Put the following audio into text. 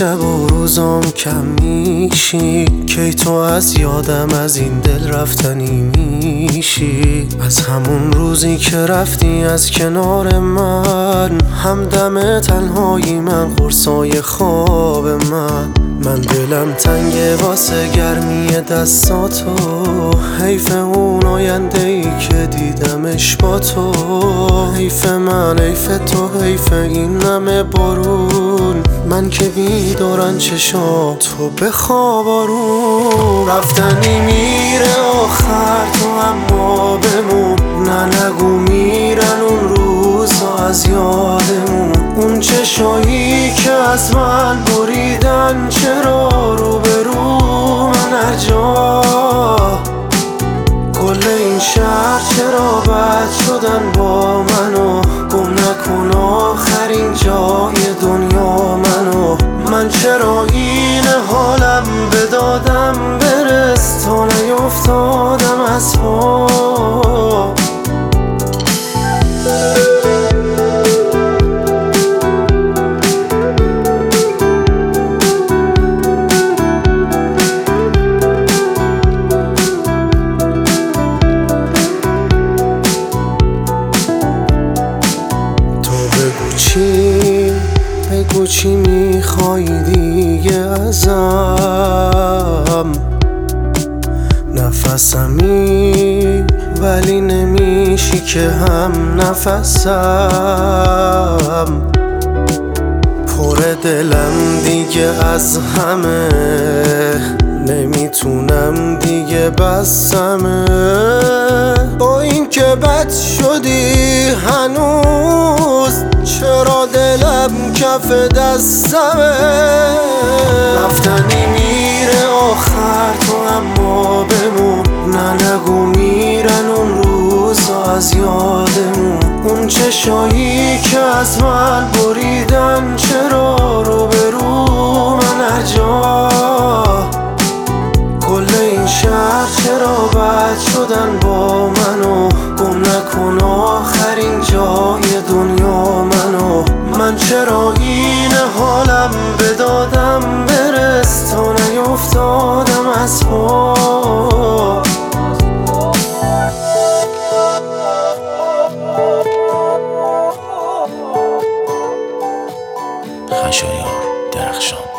شب و روزام کم میشی، کی تو از یادم از این دل رفتنی میشی. از همون روزی که رفتی از کنار من، همدم تنهایی من، قرصای خواب من دلم تنگه واسه گرمی دستاتو. حیف اون آینده ای که دیدمش با تو، حیف من، حیف تو، حیف این همه بارون. من که بیدارن چشام تو بخواب آروم. رفتنی میره آخر تو اما بمون، نه نگو میرن اون روزا از یادمون. اون چشایی که از من بریدن چرا روبرو من هر جا. کل این شهر چرا بد شدن با منو، گم نکن آخرین جای دنیا منو. من چرا این حالم بدادم برس تا نیفتادم از پا. بگو چی میخوای دیگه ازم. نفسمی ولی نمیشی که هم نفسم. پر دلم دیگه از همه، نمیتونم دیگه بسمه. با این که بد شدی هنوز، چرا دلم کف دستمه. رفتنی میره آخر تو اما بمون، نه نگو میرن اون روزا از یادمون. اون چشایی که از من بریدن چرا روبرو من هر جا. کل این شهر چرا بد شدن با منو، گم نکن آخرین جای دنیا منو. من چرا این حالم بدادم برس تا نیفتادم از پا. خشایار درخشان.